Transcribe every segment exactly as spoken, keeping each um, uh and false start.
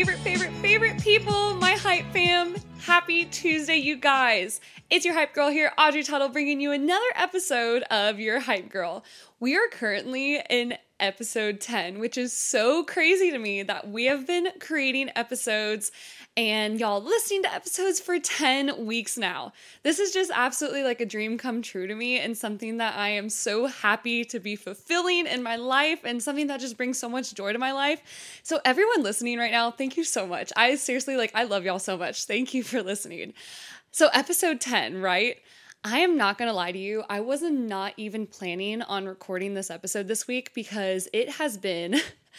favorite, favorite, favorite people, my Hype fam. Happy Tuesday, you guys. It's your Hype Girl here, Audrey Tuttle, bringing you another episode of your Hype Girl. We are currently in episode ten, which is so crazy to me that we have been creating episodes and y'all listening to episodes for ten weeks now. This is just absolutely like a dream come true to me and something that I am so happy to be fulfilling in my life and something that just brings so much joy to my life. So everyone listening right now, thank you so much. I seriously, like, I love y'all so much. Thank you for listening. So episode ten, right? I am not going to lie to you. I was not even planning on recording this episode this week because it has been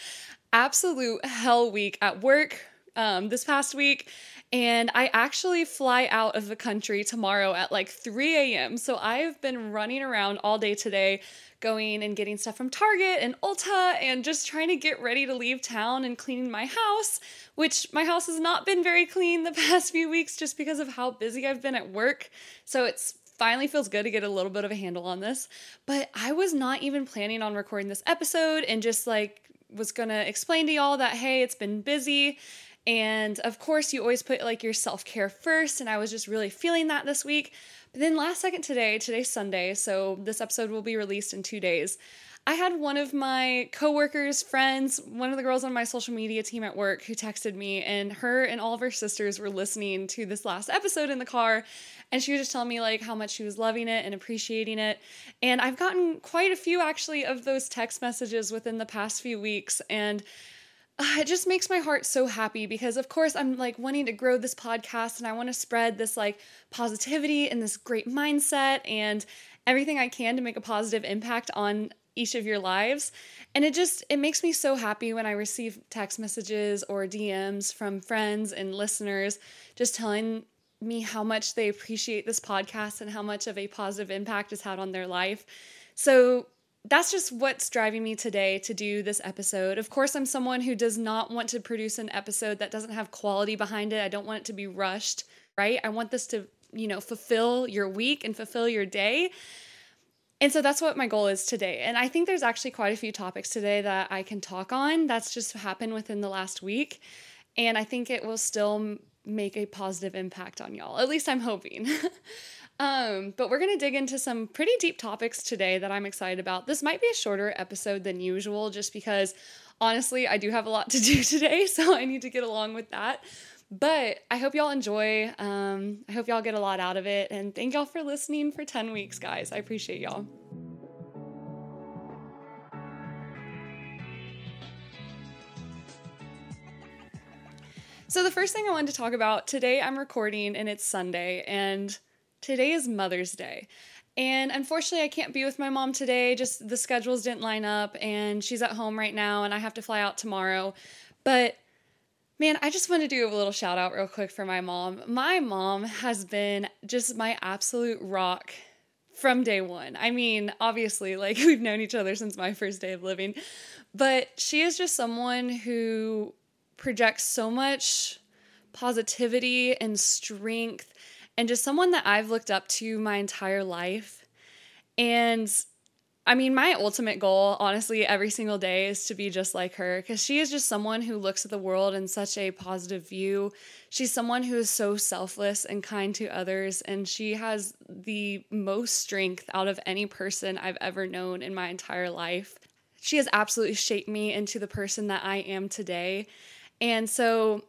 absolute hell week at work um, this past week. And I actually fly out of the country tomorrow at like three a.m. So I've been running around all day today, going and getting stuff from Target and Ulta and just trying to get ready to leave town and cleaning my house, which my house has not been very clean the past few weeks just because of how busy I've been at work. So it's finally feels good to get a little bit of a handle on this. But I was not even planning on recording this episode and just like was gonna explain to y'all that, hey, it's been busy. And of course, you always put like your self-care first. And I was just really feeling that this week. But then last second today, today's Sunday, so this episode will be released in two days. I had one of my coworkers, friends, one of the girls on my social media team at work who texted me, and her and all of her sisters were listening to this last episode in the car, and she was just telling me like how much she was loving it and appreciating it. And I've gotten quite a few actually of those text messages within the past few weeks, and Uh, it just makes my heart so happy because, of course, I'm like wanting to grow this podcast and I want to spread this like positivity and this great mindset and everything I can to make a positive impact on each of your lives. And it just, it makes me so happy when I receive text messages or D Ms from friends and listeners just telling me how much they appreciate this podcast and how much of a positive impact it's had on their life. So that's just what's driving me today to do this episode. Of course, I'm someone who does not want to produce an episode that doesn't have quality behind it. I don't want it to be rushed, right? I want this to, you know, fulfill your week and fulfill your day. And so that's what my goal is today. And I think there's actually quite a few topics today that I can talk on. That's just happened within the last week. And I think it will still make a positive impact on y'all. At least I'm hoping. Um, but we're going to dig into some pretty deep topics today that I'm excited about. This might be a shorter episode than usual just because, honestly, I do have a lot to do today, so I need to get along with that. But I hope y'all enjoy. Um, I hope y'all get a lot out of it, and thank y'all for listening for ten weeks, guys. I appreciate y'all. So the first thing I wanted to talk about, today I'm recording, and it's Sunday, and today is Mother's Day, and unfortunately I can't be with my mom today, just the schedules didn't line up, and she's at home right now, and I have to fly out tomorrow, but man, I just want to do a little shout out real quick for my mom. My mom has been just my absolute rock from day one. I mean, obviously, like, we've known each other since my first day of living, but she is just someone who projects so much positivity and strength and just someone that I've looked up to my entire life. And I mean, my ultimate goal, honestly, every single day is to be just like her, because she is just someone who looks at the world in such a positive view. She's someone who is so selfless and kind to others, and she has the most strength out of any person I've ever known in my entire life. She has absolutely shaped me into the person that I am today. And so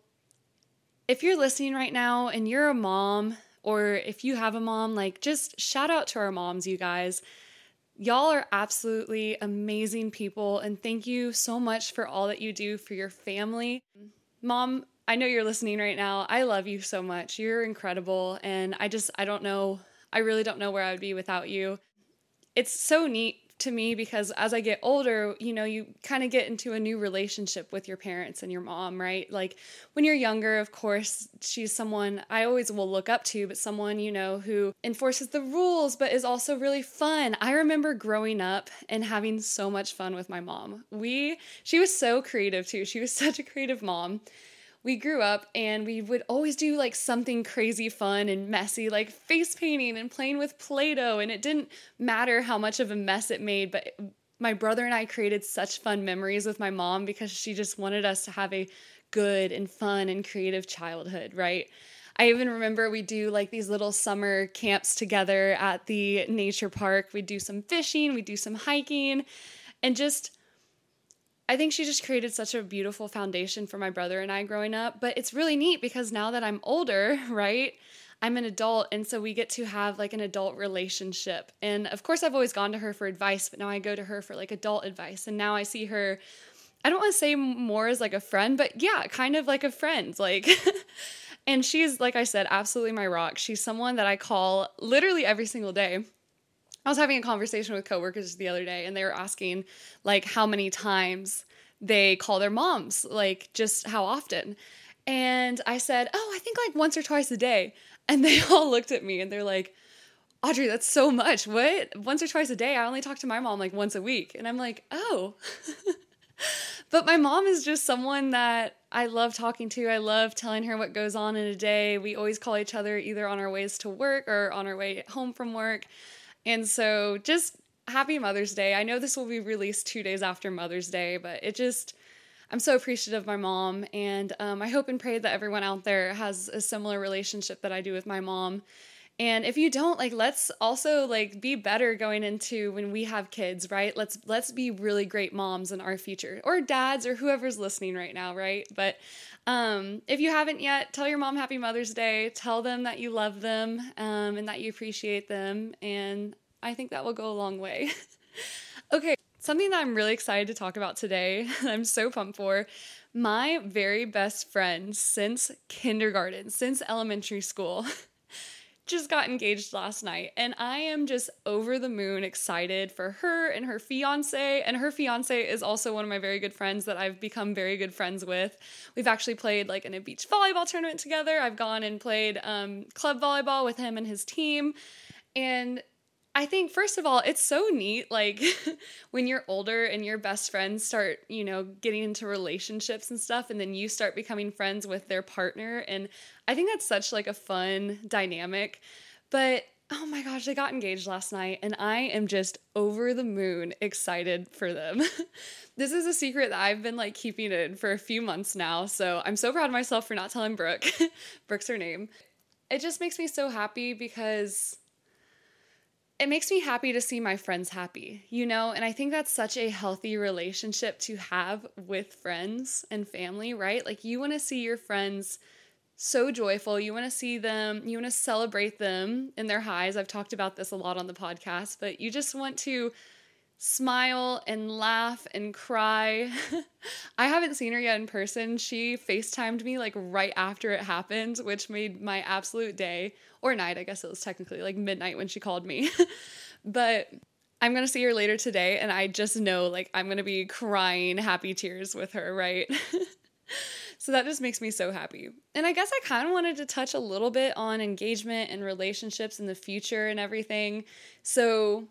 if you're listening right now and you're a mom, or if you have a mom, like, just shout out to our moms, you guys. Y'all are absolutely amazing people, and thank you so much for all that you do for your family. Mom, I know you're listening right now. I love you so much. You're incredible, and I just, I don't know, I really don't know where I would be without you. It's so neat to me because as I get older, you know, you kind of get into a new relationship with your parents and your mom, right? Like, when you're younger, of course, she's someone I always will look up to, but someone, you know, who enforces the rules, but is also really fun. I remember growing up and having so much fun with my mom. We, she was so creative too. She was such a creative mom. We grew up and we would always do like something crazy fun and messy, like face painting and playing with Play-Doh. And it didn't matter how much of a mess it made, but my brother and I created such fun memories with my mom because she just wanted us to have a good and fun and creative childhood, right? I even remember we do like these little summer camps together at the nature park. We do some fishing, we do some hiking, and just, I think she just created such a beautiful foundation for my brother and I growing up. But it's really neat because now that I'm older, right, I'm an adult, and so we get to have like an adult relationship. And of course, I've always gone to her for advice, but now I go to her for like adult advice. And now I see her, I don't want to say more as like a friend, but yeah, kind of like a friend, like... And she's, like I said, absolutely my rock. She's someone that I call literally every single day. I was having a conversation with coworkers the other day, and they were asking, like, how many times they call their moms, like, just how often. And I said, oh, I think like once or twice a day. And they all looked at me, and they're like, Audrey, that's so much. What? Once or twice a day? I only talk to my mom like once a week. And I'm like, oh. But my mom is just someone that I love talking to. I love telling her what goes on in a day. We always call each other either on our ways to work or on our way home from work. And so just happy Mother's Day. I know this will be released two days after Mother's Day, but it just, I'm so appreciative of my mom. And um, I hope and pray that everyone out there has a similar relationship that I do with my mom. And if you don't, like, let's also like be better going into when we have kids, right? Let's let's be really great moms in our future, or dads, or whoever's listening right now, right? But um, if you haven't yet, tell your mom Happy Mother's Day. Tell them that you love them um, and that you appreciate them. And I think that will go a long way. Okay, something that I'm really excited to talk about today, I'm so pumped for. My very best friend since kindergarten, since elementary school, just got engaged last night, and I am just over the moon excited for her and her fiance. And her fiance is also one of my very good friends that I've become very good friends with. We've actually played like in a beach volleyball tournament together. I've gone and played um, club volleyball with him and his team. And I think, first of all, it's so neat, like, when you're older and your best friends start, you know, getting into relationships and stuff, and then you start becoming friends with their partner, and I think that's such, like, a fun dynamic. But, oh my gosh, they got engaged last night, and I am just over the moon excited for them. This is a secret that I've been, like, keeping in for a few months now, so I'm so proud of myself for not telling Brooke. Brooke's her name. It just makes me so happy because... it makes me happy to see my friends happy, you know? And I think that's such a healthy relationship to have with friends and family, right? Like, you want to see your friends so joyful. You want to see them, you want to celebrate them in their highs. I've talked about this a lot on the podcast, but you just want to smile and laugh and cry. I haven't seen her yet in person. She FaceTimed me like right after it happened, which made my absolute day, or night. I guess it was technically like midnight when she called me. But I'm going to see her later today, and I just know like I'm going to be crying happy tears with her, right? So that just makes me so happy. And I guess I kind of wanted to touch a little bit on engagement and relationships in the future and everything. So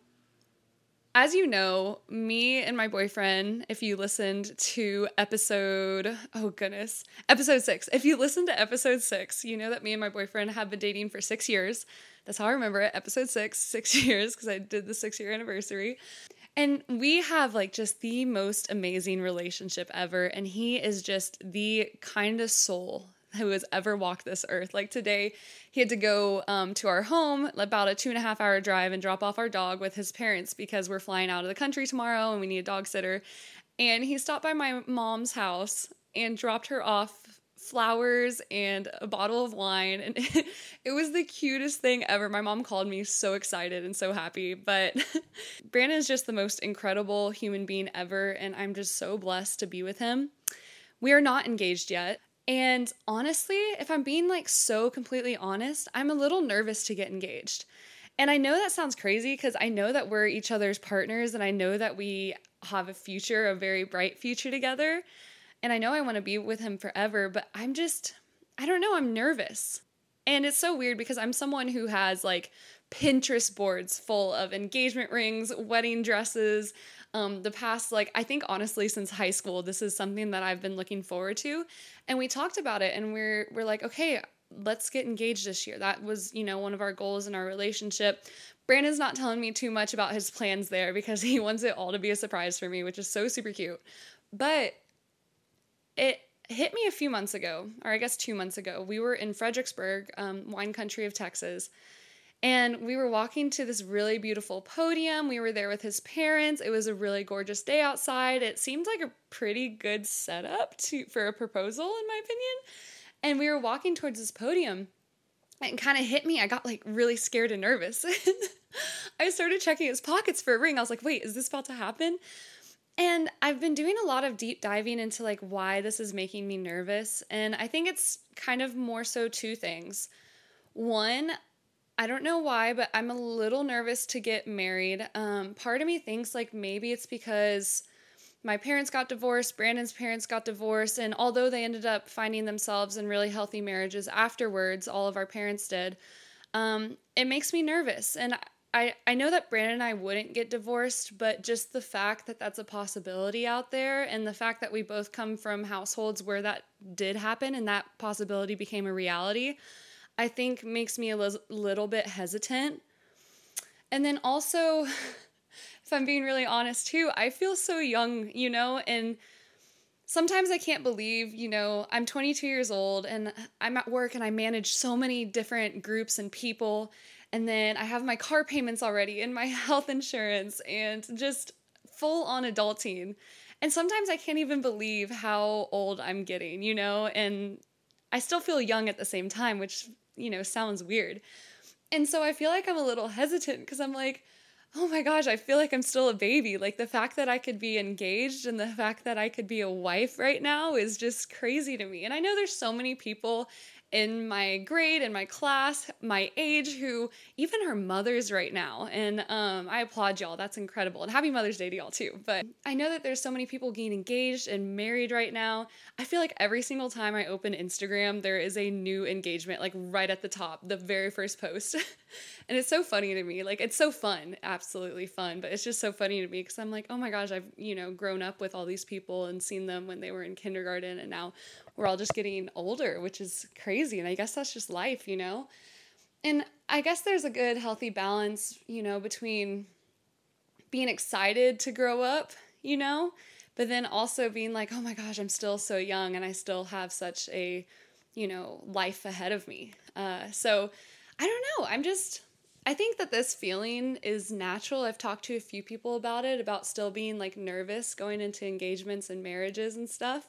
as you know, me and my boyfriend, if you listened to episode, oh goodness, episode six, if you listened to episode six, you know that me and my boyfriend have been dating for six years. That's how I remember it, episode six, six years, because I did the six year anniversary. And we have like just the most amazing relationship ever. And he is just the kindest soul who has ever walked this earth. Like today, he had to go um, to our home, about a two and a half hour drive, and drop off our dog with his parents because we're flying out of the country tomorrow and we need a dog sitter. And he stopped by my mom's house and dropped her off flowers and a bottle of wine. And it, it was the cutest thing ever. My mom called me so excited and so happy. But Brandon is just the most incredible human being ever. And I'm just so blessed to be with him. We are not engaged yet. And honestly, if I'm being like so completely honest, I'm a little nervous to get engaged. And I know that sounds crazy because I know that we're each other's partners and I know that we have a future, a very bright future together. And I know I want to be with him forever, but I'm just, I don't know, I'm nervous. And it's so weird because I'm someone who has like Pinterest boards full of engagement rings, wedding dresses. Um, the past, like, I think honestly, since high school, this is something that I've been looking forward to. And we talked about it and we're, we're like, okay, let's get engaged this year. That was, you know, one of our goals in our relationship. Brandon's not telling me too much about his plans there because he wants it all to be a surprise for me, which is so super cute. But it, hit me a few months ago, or I guess two months ago. We were in Fredericksburg, um, wine country of Texas, and we were walking to this really beautiful podium. We were there with his parents. It was a really gorgeous day outside. It seemed like a pretty good setup to for a proposal, in my opinion. And we were walking towards this podium, and it kind of hit me. I got like really scared and nervous. I started checking his pockets for a ring. I was like, wait, is this about to happen? And I've been doing a lot of deep diving into like why this is making me nervous. And I think it's kind of more so two things. One, I don't know why, but I'm a little nervous to get married. Um, part of me thinks like maybe it's because my parents got divorced, Brandon's parents got divorced, and although they ended up finding themselves in really healthy marriages afterwards, all of our parents did, um, it makes me nervous. And I, I know that Brandon and I wouldn't get divorced, but just the fact that that's a possibility out there, and the fact that we both come from households where that did happen and that possibility became a reality, I think makes me a li- little bit hesitant. And then also, if I'm being really honest too, I feel so young, you know, and sometimes I can't believe, you know, I'm twenty-two years old and I'm at work and I manage so many different groups and people. And then I have my car payments already and my health insurance and just full on adulting. And sometimes I can't even believe how old I'm getting, you know, and I still feel young at the same time, which, you know, sounds weird. And so I feel like I'm a little hesitant because I'm like, oh my gosh, I feel like I'm still a baby. Like the fact that I could be engaged and the fact that I could be a wife right now is just crazy to me. And I know there's so many people in my grade, in my class, my age, who even are mothers right now. And um, I applaud y'all. That's incredible. And happy Mother's Day to y'all too. But I know that there's so many people getting engaged and married right now. I feel like every single time I open Instagram, there is a new engagement, like right at the top, the very first post. And it's so funny to me. Like, it's so fun, absolutely fun. But it's just so funny to me because I'm like, oh my gosh, I've, you know, grown up with all these people and seen them when they were in kindergarten. And now we're all just getting older, which is crazy. And I guess that's just life, you know? And I guess there's a good, healthy balance, you know, between being excited to grow up, you know, but then also being like, oh my gosh, I'm still so young and I still have such a, you know, life ahead of me. Uh, so I don't know. I'm just, I think that this feeling is natural. I've talked to a few people about it, about still being like nervous going into engagements and marriages and stuff.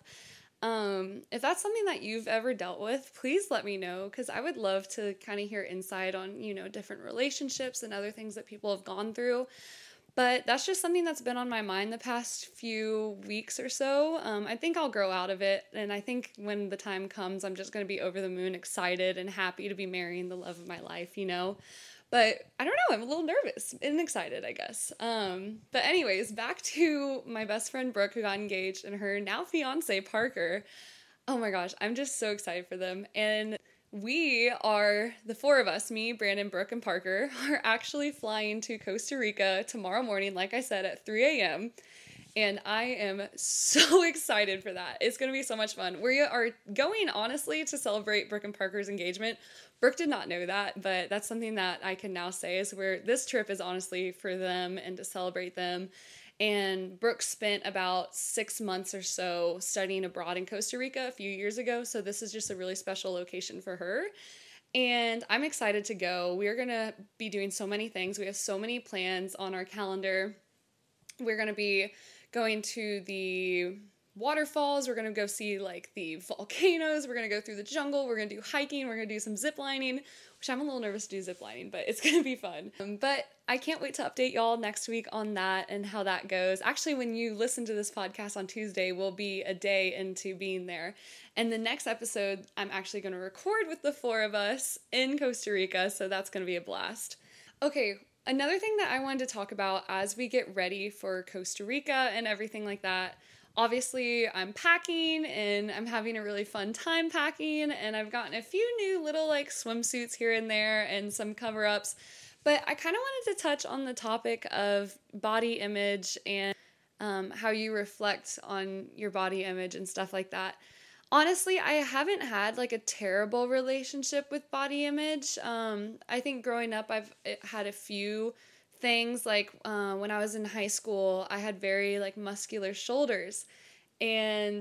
Um, if that's something that you've ever dealt with, please let me know, because I would love to kind of hear insight on, you know, different relationships and other things that people have gone through. But that's just something that's been on my mind the past few weeks or so. Um, I think I'll grow out of it, and I think when the time comes, I'm just going to be over the moon excited and happy to be marrying the love of my life, you know? But I don't know, I'm a little nervous and excited, I guess. Um, but anyways, back to my best friend Brooke, who got engaged, and her now fiance Parker. Oh my gosh, I'm just so excited for them. And we are, the four of us, me, Brandon, Brooke, and Parker, are actually flying to Costa Rica tomorrow morning, like I said, at three a.m. And I am so excited for that. It's going to be so much fun. We are going, honestly, to celebrate Brooke and Parker's engagement. Brooke did not know that, but that's something that I can now say is where this trip is honestly for them and to celebrate them. And Brooke spent about six months or so studying abroad in Costa Rica a few years ago, so this is just a really special location for her. And I'm excited to go. We're going to be doing so many things. We have so many plans on our calendar. We're going to be going to the waterfalls. We're going to go see like the volcanoes. We're going to go through the jungle. We're going to do hiking. We're going to do some zip lining, which I'm a little nervous to do zip lining, but it's going to be fun. Um, but I can't wait to update y'all next week on that and how that goes. Actually, when you listen to this podcast on Tuesday, we'll be a day into being there. And the next episode, I'm actually going to record with the four of us in Costa Rica. So that's going to be a blast. Okay. Another thing that I wanted to talk about as we get ready for Costa Rica and everything like that, obviously I'm packing and I'm having a really fun time packing, and I've gotten a few new little like swimsuits here and there and some cover-ups, but I kind of wanted to touch on the topic of body image and um, how you reflect on your body image and stuff like that. Honestly, I haven't had like a terrible relationship with body image. Um, I think growing up, I've had a few things like uh, when I was in high school, I had very like muscular shoulders, and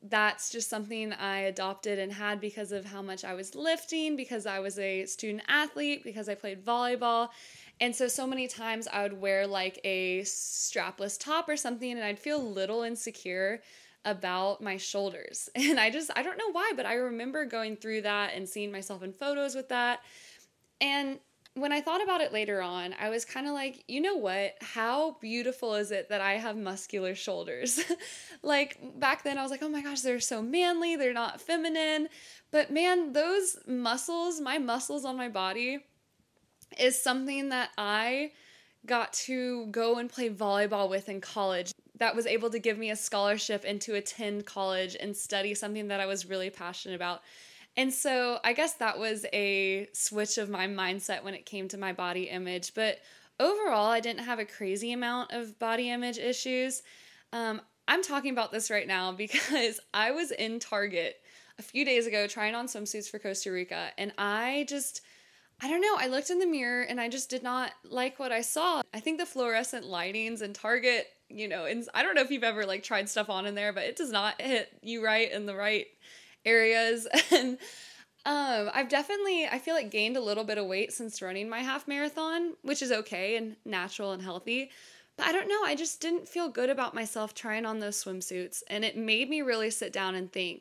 that's just something I adopted and had because of how much I was lifting, because I was a student athlete, because I played volleyball. And so, so many times I would wear like a strapless top or something and I'd feel a little insecure about my shoulders. And I just, I don't know why, but I remember going through that and seeing myself in photos with that. And when I thought about it later on, I was kind of like, you know what? How beautiful is it that I have muscular shoulders? Like back then I was like, oh my gosh, they're so manly. They're not feminine. But man, those muscles, my muscles on my body is something that I got to go and play volleyball with in college. That was able to give me a scholarship and to attend college and study something that I was really passionate about. And so I guess that was a switch of my mindset when it came to my body image. But overall, I didn't have a crazy amount of body image issues. Um, I'm talking about this right now because I was in Target a few days ago trying on swimsuits for Costa Rica. And I just, I don't know, I looked in the mirror and I just did not like what I saw. I think the fluorescent lightings in Target, you know, and I don't know if you've ever like tried stuff on in there, but it does not hit you right in the right areas. And um, I've definitely, I feel like gained a little bit of weight since running my half marathon, which is okay and natural and healthy. But I don't know, I just didn't feel good about myself trying on those swimsuits. And it made me really sit down and think,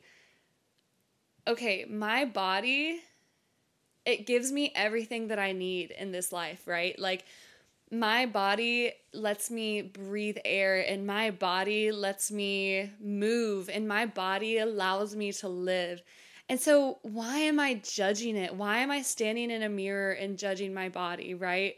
okay, my body, it gives me everything that I need in this life, right? Like my body lets me breathe air and my body lets me move and my body allows me to live. And so why am I judging it? Why am I standing in a mirror and judging my body, right?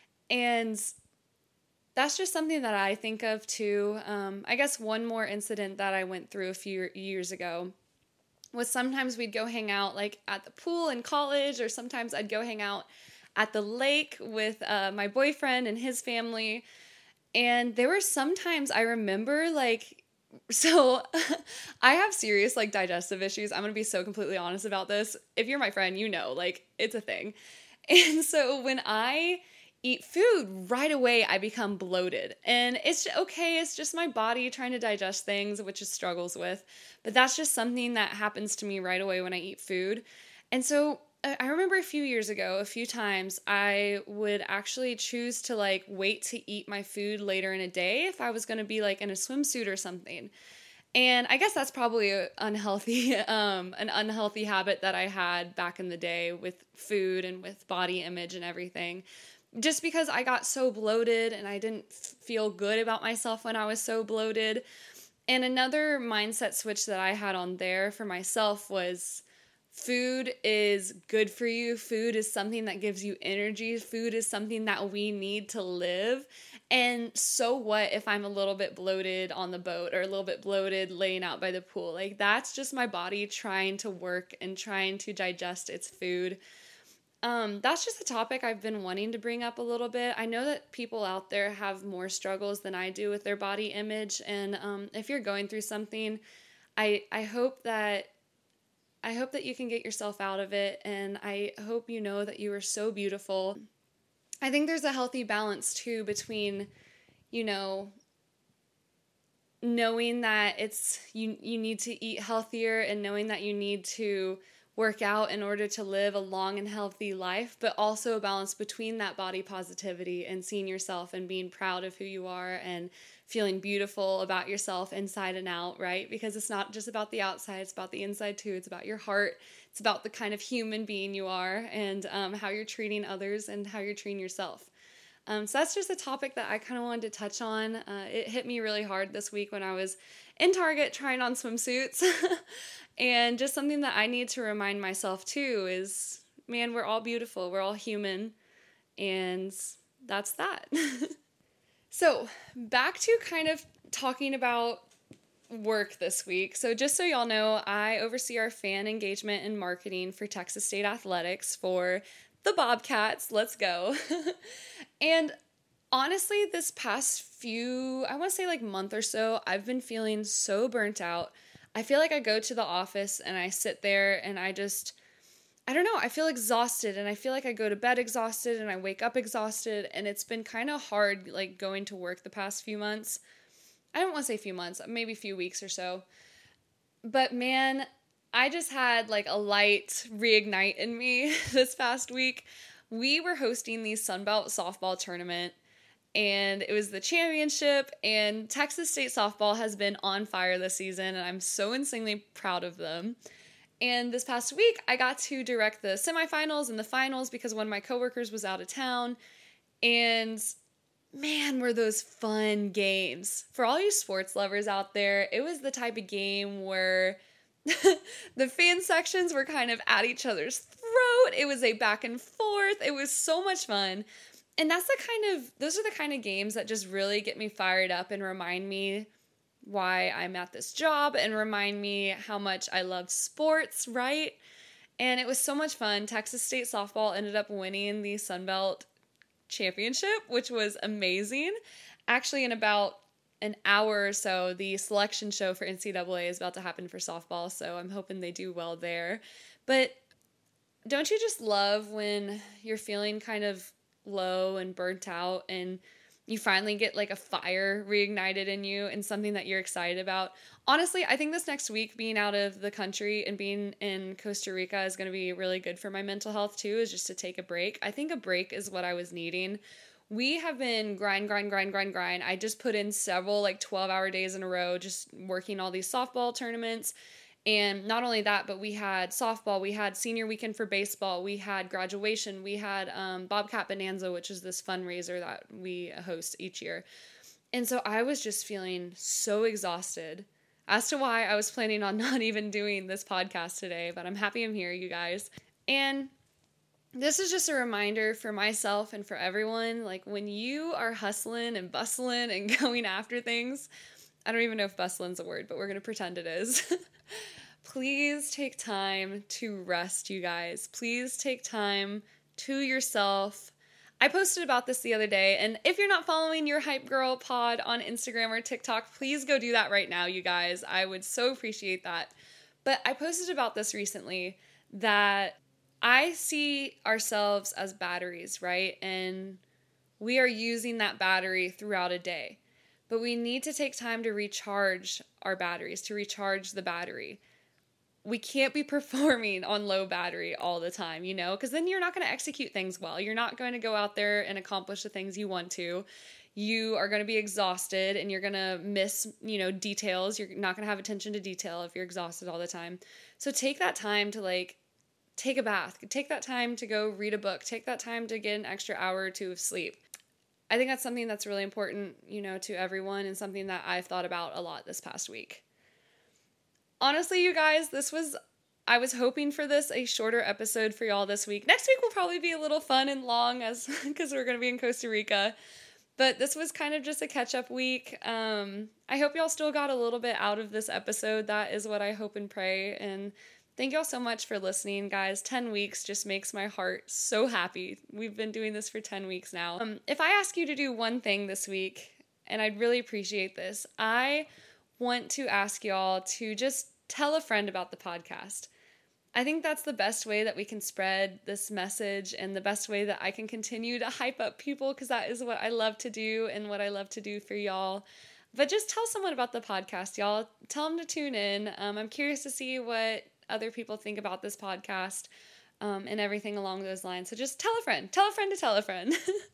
And that's just something that I think of too. Um, I guess one more incident that I went through a few years ago was sometimes we'd go hang out like at the pool in college, or sometimes I'd go hang out at the lake with uh, my boyfriend and his family. And there were sometimes I remember like, so I have serious like digestive issues. I'm going to be so completely honest about this. If you're my friend, you know, like it's a thing. And so when I eat food, right away I become bloated. And it's okay, it's just my body trying to digest things, which it struggles with. But that's just something that happens to me right away when I eat food. And so I remember a few years ago, a few times, I would actually choose to like wait to eat my food later in a day if I was going to be like in a swimsuit or something. And I guess that's probably a unhealthy, um, an unhealthy habit that I had back in the day with food and with body image and everything. Just because I got so bloated and I didn't feel good about myself when I was so bloated. And another mindset switch that I had on there for myself was food is good for you. Food is something that gives you energy. Food is something that we need to live. And so what if I'm a little bit bloated on the boat or a little bit bloated laying out by the pool? Like that's just my body trying to work and trying to digest its food. Um, that's just a topic I've been wanting to bring up a little bit. I know that people out there have more struggles than I do with their body image. And um, if you're going through something, I I hope that I hope that you can get yourself out of it. And I hope you know that you are so beautiful. I think there's a healthy balance too between, you know, knowing that it's you you need to eat healthier and knowing that you need to work out in order to live a long and healthy life, but also a balance between that body positivity and seeing yourself and being proud of who you are and feeling beautiful about yourself inside and out, right? Because it's not just about the outside, it's about the inside too. It's about your heart. It's about the kind of human being you are and um, how you're treating others and how you're treating yourself. Um, so that's just a topic that I kind of wanted to touch on. Uh, it hit me really hard this week when I was in Target trying on swimsuits. And just something that I need to remind myself too is, man, we're all beautiful. We're all human. And that's that. So back to kind of talking about work this week. So just so y'all know, I oversee our fan engagement and marketing for Texas State Athletics for the Bobcats. Let's go. And honestly, this past few, I want to say like month or so, I've been feeling so burnt out. I feel like I go to the office and I sit there and I just, I don't know, I feel exhausted and I feel like I go to bed exhausted and I wake up exhausted, and it's been kind of hard like going to work the past few months. I don't want to say few months, maybe a few weeks or so. But man, I just had like a light reignite in me this past week. We were hosting the Sunbelt softball tournament, and it was the championship, and Texas State softball has been on fire this season, and I'm so insanely proud of them. And this past week, I got to direct the semifinals and the finals because one of my coworkers was out of town. And man, were those fun games. For all you sports lovers out there, it was the type of game where the fan sections were kind of at each other's throat. It was a back and forth. It was so much fun. And that's the kind of, those are the kind of games that just really get me fired up and remind me why I'm at this job and remind me how much I love sports, right? And it was so much fun. Texas State softball ended up winning the Sunbelt championship, which was amazing. Actually, in about an hour or so, the selection show for N C double A is about to happen for softball, so I'm hoping they do well there. But don't you just love when you're feeling kind of low and burnt out and you finally get like a fire reignited in you and something that you're excited about? Honestly, I think this next week being out of the country and being in Costa Rica is going to be really good for my mental health too, is just to take a break. I think a break is what I was needing. We have been grind, grind, grind, grind, grind. I just put in several like twelve hour days in a row, just working all these softball tournaments. And not only that, but we had softball, we had senior weekend for baseball, we had graduation, we had um, Bobcat Bonanza, which is this fundraiser that we host each year. And so I was just feeling so exhausted as to why I was planning on not even doing this podcast today, but I'm happy I'm here, you guys. And this is just a reminder for myself and for everyone, like when you are hustling and bustling and going after things, I don't even know if bustling's a word, but we're going to pretend it is. Please take time to rest, you guys. Please take time to yourself. I posted about this the other day, and if you're not following Your Hype Girl pod on Instagram or TikTok, please go do that right now, you guys. I would so appreciate that. But I posted about this recently, that I see ourselves as batteries, right? And we are using that battery throughout a day. But we need to take time to recharge our batteries, to recharge the battery. We can't be performing on low battery all the time, you know, because then you're not going to execute things well. You're not going to go out there and accomplish the things you want to. You are going to be exhausted and you're going to miss, you know, details. You're not going to have attention to detail if you're exhausted all the time. So take that time to like take a bath. Take that time to go read a book. Take that time to get an extra hour or two of sleep. I think that's something that's really important, you know, to everyone and something that I've thought about a lot this past week. Honestly, you guys, this was, I was hoping for this, a shorter episode for y'all this week. Next week will probably be a little fun and long as because we're going to be in Costa Rica. But this was kind of just a catch-up week. Um, I hope y'all still got a little bit out of this episode. That is what I hope and pray. And thank y'all so much for listening, guys. ten weeks just makes my heart so happy. We've been doing this for ten weeks now. Um, if I ask you to do one thing this week, and I'd really appreciate this, I want to ask y'all to just tell a friend about the podcast. I think that's the best way that we can spread this message and the best way that I can continue to hype up people, because that is what I love to do and what I love to do for y'all. But just tell someone about the podcast, y'all. Tell them to tune in. Um, I'm curious to see what other people think about this podcast um, and everything along those lines. So just tell a friend. Tell a friend to tell a friend.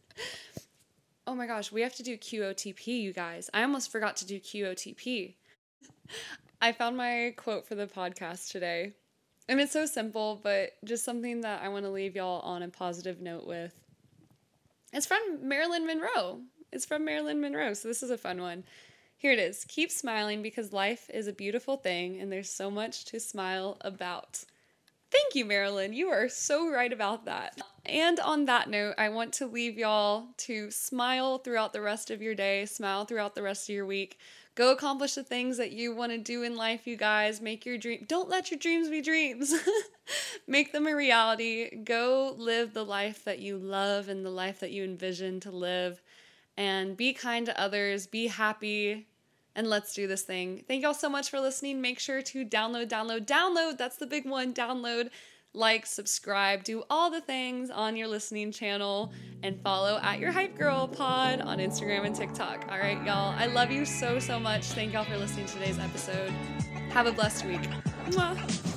Oh my gosh, we have to do Q O T P, you guys. I almost forgot to do Q O T P. I found my quote for the podcast today. And it's so simple, but just something that I want to leave y'all on a positive note with. It's from Marilyn Monroe. It's from Marilyn Monroe, so this is a fun one. Here it is. Keep smiling because life is a beautiful thing and there's so much to smile about. Thank you, Marilyn. You are so right about that. And on that note, I want to leave y'all to smile throughout the rest of your day, smile throughout the rest of your week. Go accomplish the things that you want to do in life, you guys. Make your dream. Don't let your dreams be dreams. Make them a reality. Go live the life that you love and the life that you envision to live. And be kind to others. Be happy. And let's do this thing. Thank y'all so much for listening. Make sure to download, download, download. That's the big one. Download, like, subscribe, do all the things on your listening channel, and follow at Your Hype Girl pod on Instagram and TikTok. All right, y'all. I love you so, so much. Thank y'all for listening to today's episode. Have a blessed week. Mwah.